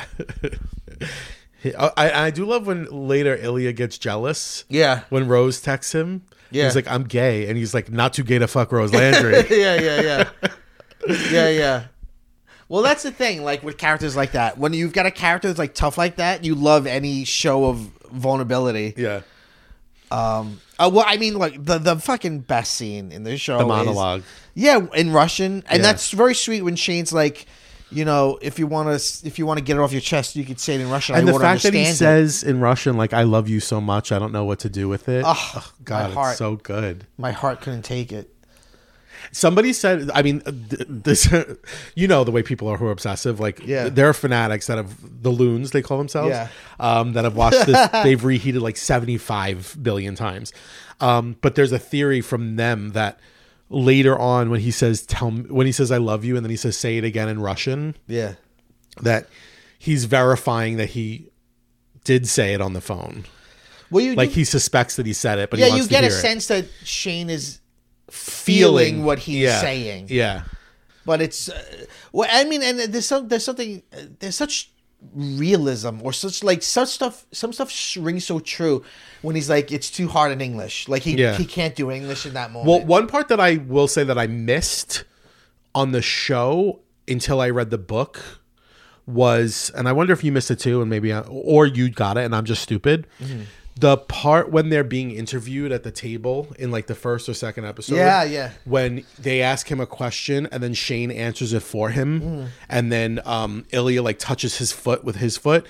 I do love when later Ilya gets jealous.
Yeah.
When Rose texts him.
Yeah.
He's like, I'm gay. And he's like, not too gay to fuck Rose Landry.
Yeah. Well, that's the thing. Like with characters like that, when you've got a character that's like tough like that, you love any show of vulnerability.
Yeah.
Well, I mean, like the fucking best scene in this show,
The monologue.
In Russian, and
Yeah.
that's very sweet when Shane's like, you know, if you want to get it off your chest, you could say it in Russian.
And
I
the
won't
fact that he
understand
says in Russian, like, I love you so much, I don't know what to do with it.
Oh,
God,
my heart.
it's so good.
my heart couldn't take it.
Somebody said, I mean, this, you know, the way people are who are obsessive. Like,
Yeah.
there are fanatics that have, the loons, they call themselves,
Yeah.
That have watched this. They've reheated like 75 billion times. But there's a theory from them that later on when he says, I love you, and then he says, say it again in Russian,
Yeah.
that he's verifying that he did say it on the phone.
Well,
He suspects that he said it, but
yeah,
he wants
you
to
get a
hear it.
sense that Shane is feeling what he's
Yeah.
saying.
Yeah.
But it's well, I mean, and there's such realism or such stuff. Some stuff rings so true when he's like, it's too hard in English. Like he can't do English in that moment.
Well, one part that I will say that I missed on the show until I read the book was, and I wonder if you missed it too, and maybe or you got it, and I'm just stupid. Mm-hmm. The part when they're being interviewed at the table in like the first or second episode.
Yeah.
When they ask him a question and then Shane answers it for him. And then Ilya like touches his foot with his foot.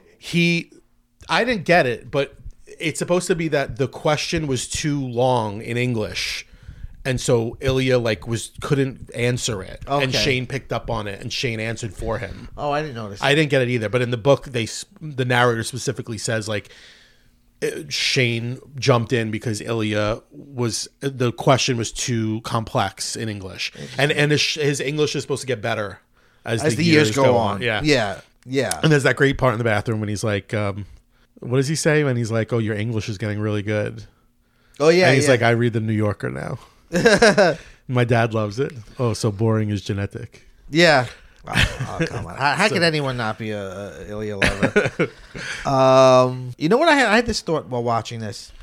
I didn't get it, but it's supposed to be that the question was too long in English. And so Ilya like couldn't answer it.
Okay.
And Shane picked up on it and Shane answered for him.
Oh, I didn't notice.
I didn't get it either. But in the book, the narrator specifically says like, Shane jumped in because the question was too complex in English, and his English is supposed to get better as the years go on.
Yeah.
And there's that great part in the bathroom when he's like, what does he say when he's like, oh, your English is getting really good.
Oh yeah.
And he's like, I read the New Yorker now. My dad loves it. Oh, so boring is genetic.
Yeah. Oh, come on. How could anyone not be a Ilya lover? You know what I had this thought while watching this.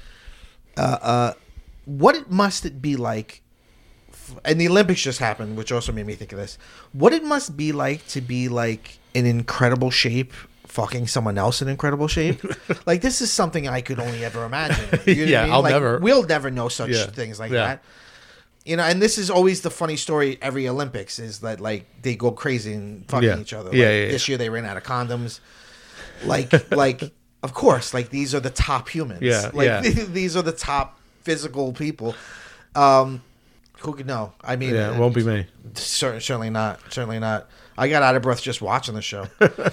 What must it be like? And the Olympics just happened, which also made me think of this. What it must be like to be like in incredible shape, fucking someone else in incredible shape. Like this is something I could only ever imagine. You know what I mean? We'll never know such things like that. You know, and this is always the funny story every Olympics is that like they go crazy and fucking each other. Like, this year they ran out of condoms. Like of course, like these are the top humans. These are the top physical people. Who could know? I mean,
it won't be me.
Certainly not. Certainly not. I got out of breath just watching the show.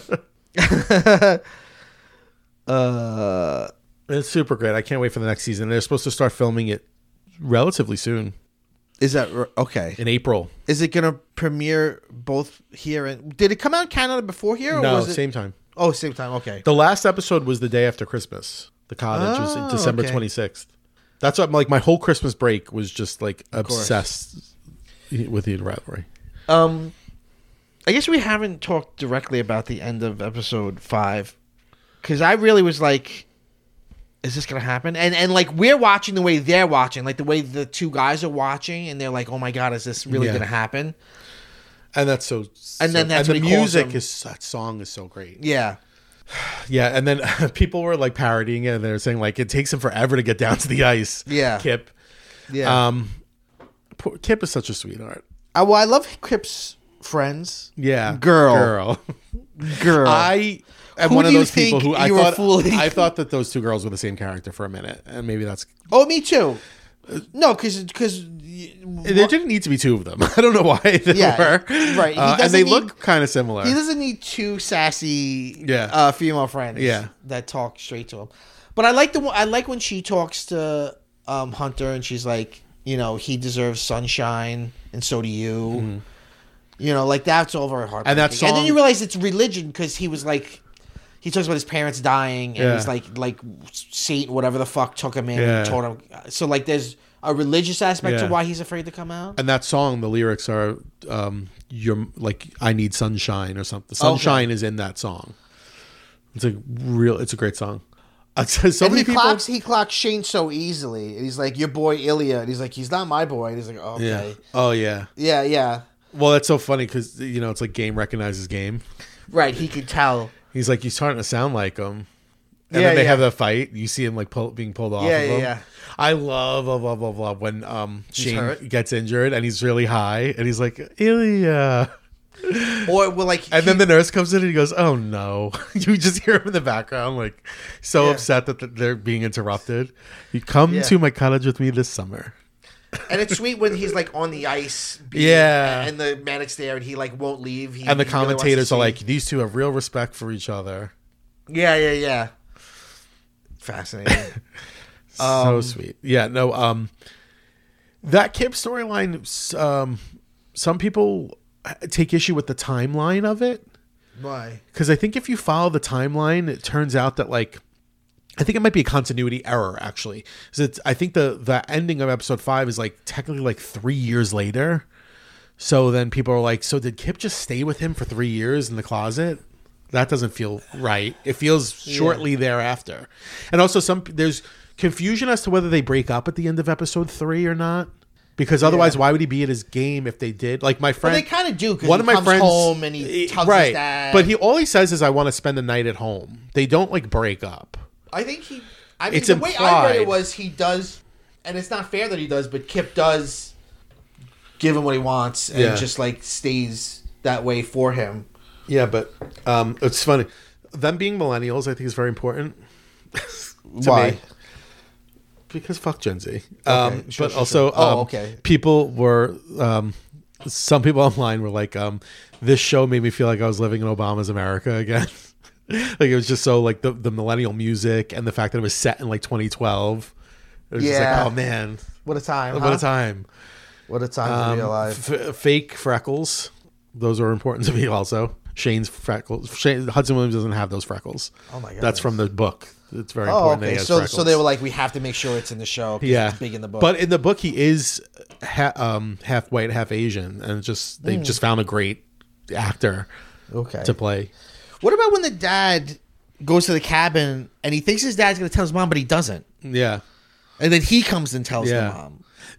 It's super great. I can't wait for the next season. They're supposed to start filming it relatively soon.
Is that okay?
In April.
Is it going to premiere both here and... Did it come out in Canada before here? Or
No,
was it...
same time.
Oh, same time. Okay.
The last episode was the day after Christmas. The Cottage was
Oh,
December
okay.
26th. That's what like my whole Christmas break was just like obsessed with the rivalry.
I guess we haven't talked directly about the end of episode 5 because I really was like, is this gonna happen? And like we're watching the way they're watching, like the way the two guys are watching, and they're like, oh my god, is this really gonna happen?
And that's so.
And then that's
and
what
the
he calls
music
him.
is that song is so great.
Yeah.
Yeah, and then people were like parodying it, and they're saying like it takes him forever to get down to the ice.
Yeah.
Kip.
Yeah.
Kip is such a sweetheart.
Well, I love Kip's friends.
Yeah,
Girl.
I am
Who
one
do
of
you
those people
think
who I
you were
thought
fooling?
I thought that those two girls were the same character for a minute, and maybe that's.
Oh, me too. No, because
There didn't need to be two of them. I don't know why there were.
right. He
and
doesn't
they
need-
look kind of similar.
he doesn't need two sassy female friends that talk straight to him. But I like when she talks to Hunter and she's like, you know, he deserves sunshine and so do you.
Mm-hmm.
You know, like that's all very hard.
And that
and
song-
then you realize it's religion because he was like, he talks about his parents dying and he's like Satan, whatever the fuck, took him in and told him. So like, there's a religious aspect to why he's afraid to come out.
And that song, the lyrics are, "You're like I need sunshine" or something. Sunshine is in that song. It's a great song. So many people.
He clocks Shane so easily, and he's like, "Your boy Ilya," and he's like, "He's not my boy." And he's like, oh, "Okay,
Yeah. Oh yeah.
yeah."
Well, that's so funny because you know it's like game recognizes game.
Right, he could tell.
He's like, you're starting to sound like him. And
Yeah,
then they
yeah.
have the fight. You see him like being pulled off
Yeah,
of him.
yeah.
I love when Shane
hurt?
gets injured and he's really high and he's like, Ilya.
Or well, like,
And then the nurse comes in and he goes, oh no. You just hear him in the background, like so upset that they're being interrupted. You come to my cottage with me this summer.
and it's sweet when he's like on the ice, and the Manic's there, and he like won't leave.
And the
he really wants to
commentators are
see-
like, these two have real respect for each other.
yeah. Fascinating.
So sweet. Yeah, no, that Kip storyline, some people take issue with the timeline of it.
Why?
Because I think if you follow the timeline, it turns out that like, I think it might be a continuity error actually. I think the ending of episode 5 is like technically like 3 years later. So then people are like, so did Kip just stay with him for 3 years in the closet? That doesn't feel right. It feels shortly thereafter. And also there's confusion as to whether they break up at the end of episode 3 or not. Because otherwise, why would he be at his game if they did? Like my friend,
Well, they kind of do because
one of my
comes
friends
home and he tells his dad.
But all he says is, "I want to spend the night at home." They don't like break up.
I think I mean,
It's
the way I read it
implied.
was he does, and it's not fair that he does, but Kip does give him what he wants and just like stays that way for him.
Yeah, but it's funny. Them being millennials, I think, is very important. to
Why?
me. Because fuck Gen Z.
Sure.
But also,
okay.
people were, some people online were like, this show made me feel like I was living in Obama's America again. Like it was just so like the millennial music and the fact that it was set in like 2012. It was just like, oh man,
What a time!
what a time.
What a time to be alive.
Fake freckles, those are important to me also. Shane's freckles. Hudson Williams doesn't have those freckers.
Oh my god,
that's from the book. It's very
Oh,
important. That he
okay.
has
So
freckles.
they were like, we have to make sure it's in the show. 'Cause it's big in the book.
But in the book, he is half white, half Asian, and they just found a great actor to play.
What about when the dad goes to the cabin and he thinks his dad's going to tell his mom, but he doesn't,
Yeah,
and then he comes and tells the mom.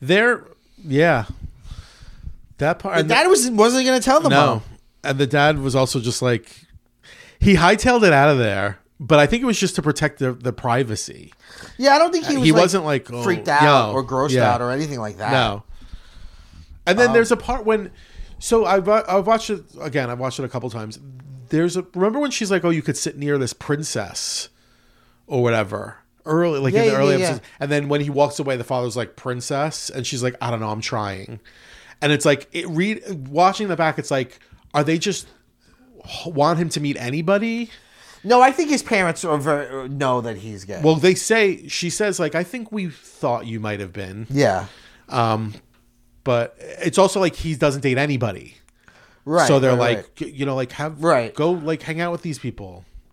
That part.
The dad wasn't going to tell the mom.
And the dad was also just like, he hightailed it out of there, but I think it was just to protect the privacy.
Yeah, I don't think he was.
Wasn't like
freaked out or grossed out or anything like that.
No. And then there's a part when, so I've watched it again. I've watched it a couple times. Remember when she's like, "Oh, you could sit near this princess," or whatever. Early, like in the early episodes, and then when he walks away, the father's like, "Princess," and she's like, "I don't know, I'm trying." And it's like watching the back. It's like, are they just want him to meet anybody?
No, I think his parents know that he's gay.
Well, she says like, I think we thought you might have been.
Yeah.
But it's also like he doesn't date anybody.
Right.
So they're
right.
like, you know, like go like hang out with these people.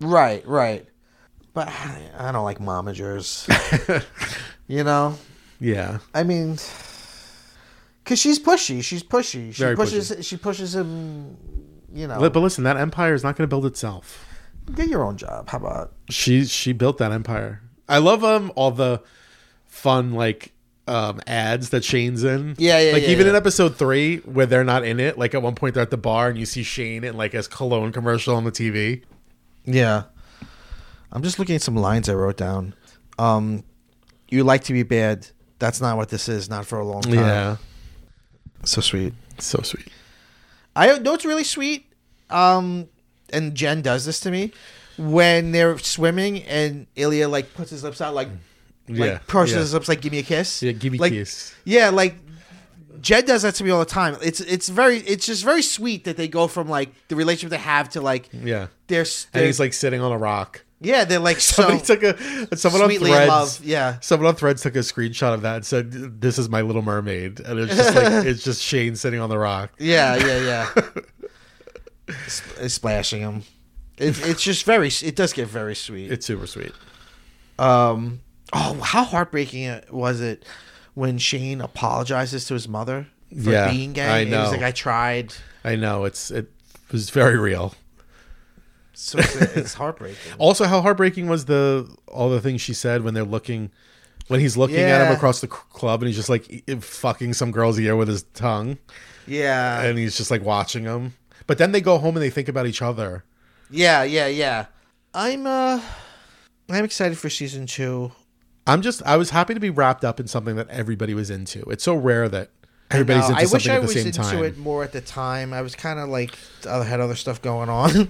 Right, right. But I don't like momagers. You know?
Yeah.
I mean, because she's pushy. She's pushy.
Very
She pushes him, you know.
But listen, that empire is not going to build itself.
Get your own job. How about?
She built that empire. I love all the fun ads that Shane's in.
Yeah,
even
yeah.
in episode 3 where they're not in it, like at one point they're at the bar and you see Shane in like his cologne commercial on the TV.
Yeah. I'm just looking at some lines I wrote down. You like to be bad. That's not what this is. Not for a long time.
Yeah.
So sweet.
So sweet.
I know it's really sweet. And Jen does this to me when they're swimming and Ilya like puts his lips out pushes his lips like give me a kiss.
Yeah, give me a kiss.
Yeah, like Jen does that to me all the time. It's just very sweet that they go from like the relationship they have to like they're
and he's like sitting on a rock.
Yeah, they're like
someone on Threads.
Yeah,
someone on Threads took a screenshot of that and said, "This is my Little Mermaid," and it's just like it's just Shane sitting on the rock.
Yeah. Splashing him. It's just very. It does get very sweet.
It's super sweet.
Oh, how heartbreaking was it when Shane apologizes to his mother for being gay?
I know.
He was like, "I tried."
I know. It was very real.
So it's heartbreaking.
Also, how heartbreaking was all the things she said when he's looking at him across the club and he's just like fucking some girl's ear with his tongue.
Yeah,
and he's just like watching them. But then they go home and they think about each other.
Yeah. I'm excited for season 2.
I was happy to be wrapped up in something that everybody was into. It's so rare that everybody's into something at the same time. I wish I was into it
more at the time. I was kind of like I had other stuff going on.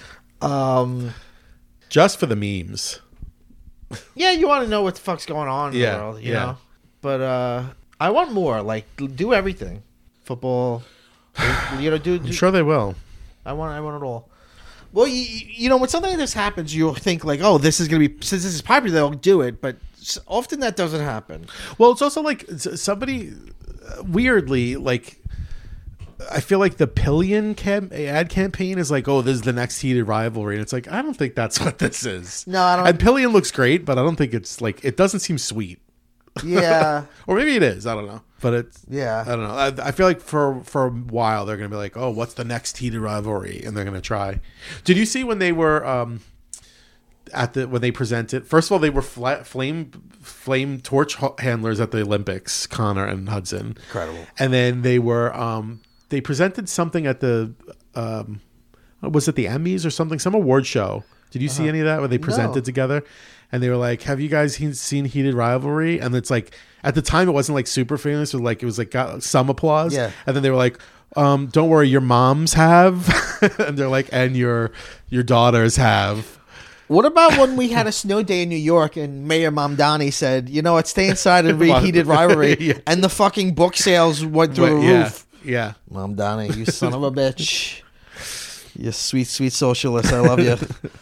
Just for the memes.
Yeah, you want to know what the fuck's going on in the world, you know? But I want more. Like, do everything. Football, do.
I'm sure they will.
I want it all. Well, you know, when something like this happens, you'll think like, oh, this is going to be, since this is popular, they'll do it. But often that doesn't happen.
Well, it's also like somebody, weirdly, like, I feel like the Pillion ad campaign is like, oh, this is the next heated rivalry. And it's like, I don't think that's what this is.
No, I don't.
And Pillion looks great, but I don't think it's like, it doesn't seem sweet.
Yeah.
Or maybe it is. I don't know. But it's,
yeah.
I don't know. I feel like for a while, they're going to be like, oh, what's the next heated rivalry? And they're going to try. Did you see when they were, when they presented, first of all, they were flame torch handlers at the Olympics, Connor and Hudson.
Incredible.
And then they were, they presented something at the was it the Emmys or something, some award show. Did you see any of that where they presented together and they were like, have you guys seen Heated Rivalry? And it's like at the time it wasn't like super famous, or like it was like got some applause.
Yeah.
And then they were like, don't worry, your moms have. And they're like, and your daughters have.
What about when we had a snow day in New York and Mayor Mamdani said, you know what, stay inside and read Heated Rivalry, and the fucking book sales went through the roof.
Yeah.
Mamdani, you son of a bitch. You sweet, sweet socialist. I love you.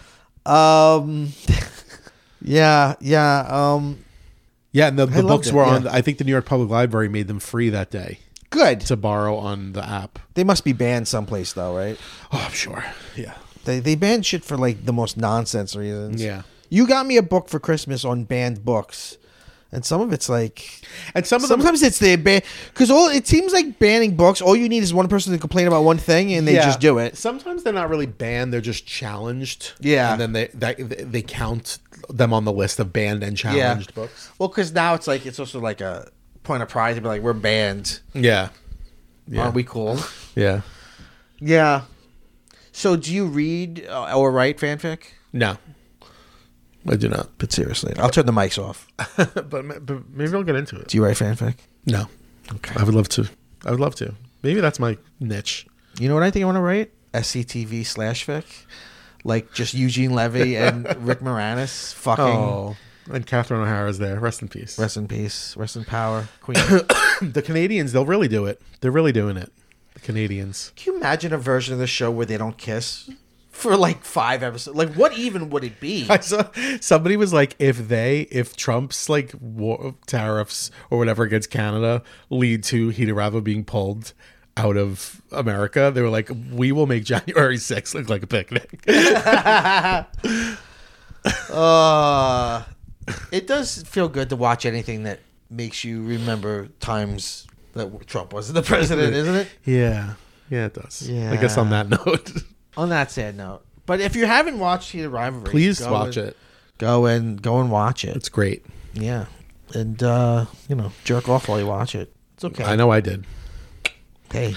Yeah.
And the books were on, I think the New York Public Library made them free that day.
Good.
To borrow on the app.
They must be banned someplace though, right?
Oh, I'm sure. Yeah.
They ban shit for like the most nonsense reasons.
Yeah.
You got me a book for Christmas on banned books. And some of it's like,
and
sometimes it's the ban, because it seems like banning books. All you need is one person to complain about one thing, and they just do it.
Sometimes they're not really banned; they're just challenged.
Yeah,
and then they count them on the list of banned and challenged books.
Well, because now it's also like a point of pride to be like, we're banned.
Yeah,
aren't we cool?
Yeah.
So, do you read or write fanfic?
No. I do not.
But seriously, I'll turn the mics off.
but maybe I'll get into it.
Do you write fanfic?
No.
Okay.
I would love to. Maybe that's my niche.
You know what I think I want to write? SCTV/fic. Like just Eugene Levy and Rick Moranis fucking.
Oh, and Catherine O'Hara's there. Rest in peace.
Rest in peace. Rest in power. Queen.
The Canadians, they'll really do it. They're really doing it. The Canadians.
Can you imagine a version of the show where they don't kiss? For like 5 episodes, like what even would it be?
I saw somebody was like, if Trump's like tariffs or whatever against Canada lead to Heated Rivalry being pulled, out of America. They were like, we will make January 6th look like a picnic.
It does feel good to watch anything that makes you remember times that Trump wasn't the president, isn't it?
Yeah, it does.
Yeah.
I guess on that note.
On that sad note. But if you haven't watched Heated Rivalry,
Please watch it.
Go and watch it.
It's great.
Yeah. And, jerk off while you watch it. It's okay.
I know I did.
Hey,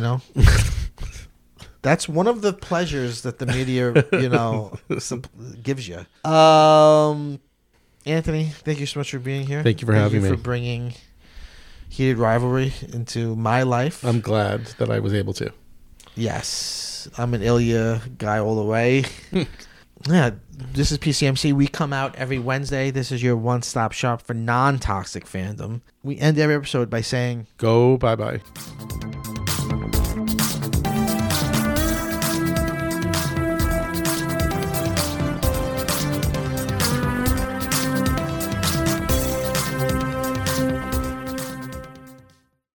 that's one of the pleasures that the media, gives you. Anthony, thank you so much for being here.
Thank you for having me.
For bringing Heated Rivalry into my life.
I'm glad that I was able to.
Yes. I'm an Ilya guy all the way. Yeah, this is PCMC. We come out every Wednesday. This is your one-stop shop for non-toxic fandom. We end every episode by saying,
go bye-bye.